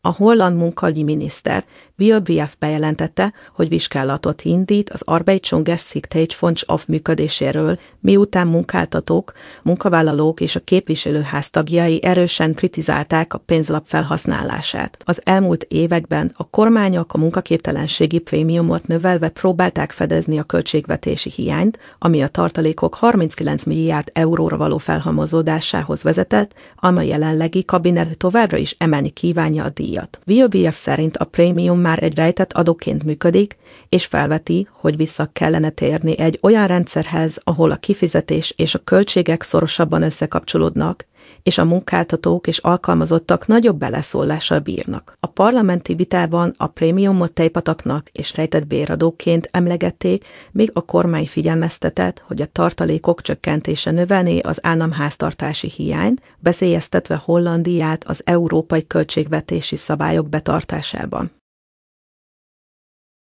A holland munkahogyi miniszter Wielbiaf bejelentette, hogy vizsgálatot indít az Arbeitsongeschicktheid-fonds működéséről, miután munkáltatók, munkavállalók és a képviselőház tagjai erősen kritizálták a pénzlap felhasználását. Az elmúlt években a kormányok a munkaképtelenségi prémiumot növelve próbálták fedezni a költségvetési hiányt, ami a tartalékok 39 milliárd euróra való felhalmozódásához vezetett, amely jelenlegi kabinet továbbra is emelni kívánja a díjat. Wielbiaf szerint a prémium már egy rejtett adóként működik, és felveti, hogy vissza kellene térni egy olyan rendszerhez, ahol a kifizetés és a költségek szorosabban összekapcsolódnak, és a munkáltatók és alkalmazottak nagyobb beleszólással bírnak. A parlamenti vitában a prémiumot tejpataknak és rejtett béradóként emlegették, míg a kormány figyelmeztetett, hogy a tartalékok csökkentése növelné az államháztartási hiányt, veszélyeztetve Hollandiát az európai költségvetési szabályok betartásában.